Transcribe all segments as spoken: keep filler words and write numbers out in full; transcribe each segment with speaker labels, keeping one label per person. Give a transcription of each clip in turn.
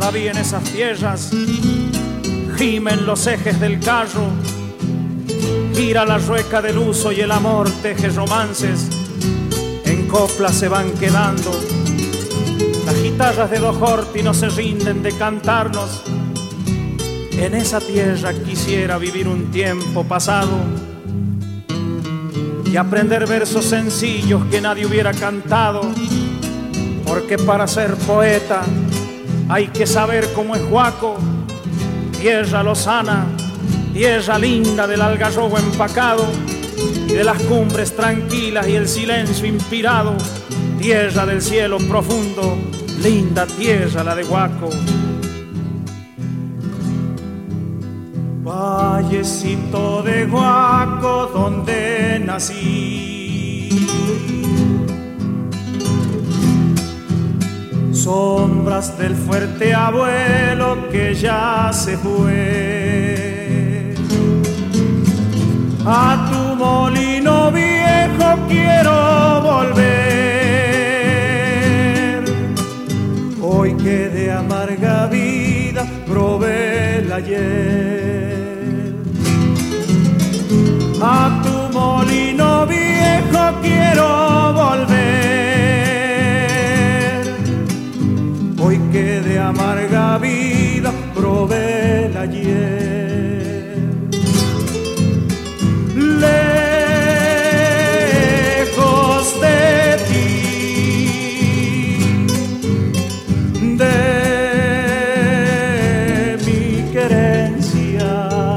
Speaker 1: todavía en esas tierras gimen los ejes del carro, gira la rueca del uso y el amor teje romances, en coplas se van quedando. Las guitarras de Dos Horti no se rinden de cantarnos. En esa tierra quisiera vivir un tiempo pasado y aprender versos sencillos que nadie hubiera cantado, porque para ser poeta hay que saber cómo es Huaco, tierra lozana, tierra linda del algarrobo empacado y de las cumbres tranquilas y el silencio inspirado, tierra del cielo profundo, linda tierra la de Huaco. Vallecito de Huaco donde nací, sombras del fuerte abuelo que ya se fue. A tu molino viejo quiero volver, hoy que de amarga vida probé el ayer. A tu molino viejo quiero volver, hoy que de amarga vida probé el ayer. Lejos de ti, de mi querencia,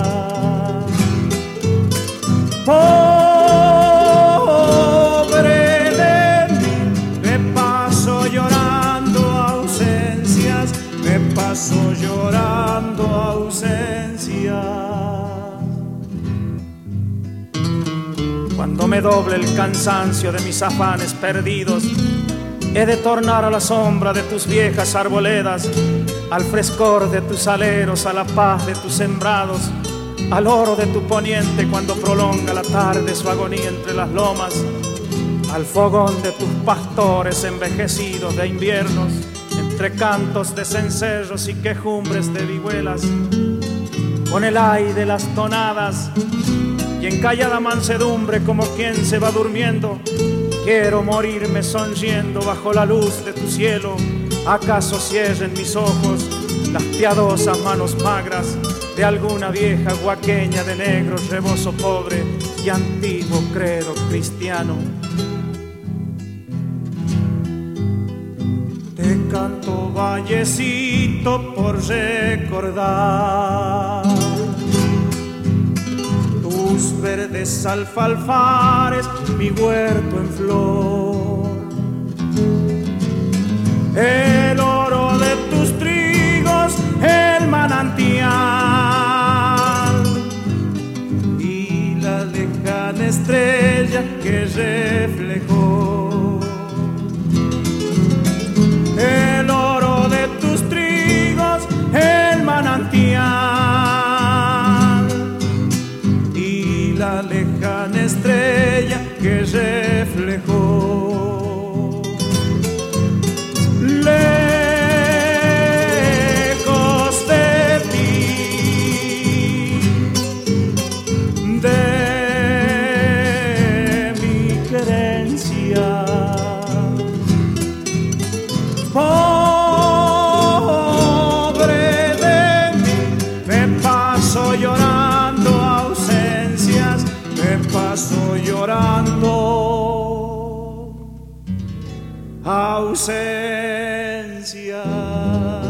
Speaker 1: pobre de mí, me paso llorando ausencias, me paso llorando ausencias. Cuando me doble el cansancio de mis afanes perdidos, he de tornar a la sombra de tus viejas arboledas, al frescor de tus aleros, a la paz de tus sembrados, al oro de tu poniente cuando prolonga la tarde su agonía entre las lomas, al fogón de tus pastores envejecidos de inviernos, entre cantos de cencerros y quejumbres de vihuelas, con el ay de las tonadas y en callada mansedumbre como quien se va durmiendo, quiero morirme sonriendo bajo la luz de tu cielo. ¿Acaso cierren mis ojos las piadosas manos magras de alguna vieja huaqueña de negro rebozo pobre y antiguo credo cristiano? Te canto vallecito por recordar tus verdes alfalfares, mi huerto en flor, el oro de tus trigos, el manantial y la lejana estrella que reflejó. El oro de tus trigos, el manantial y la lejana estrella que reflejó. Lejos de ti, de mi querencia, pobre de mí, me paso llorando ausencias, me paso llorando ausencias.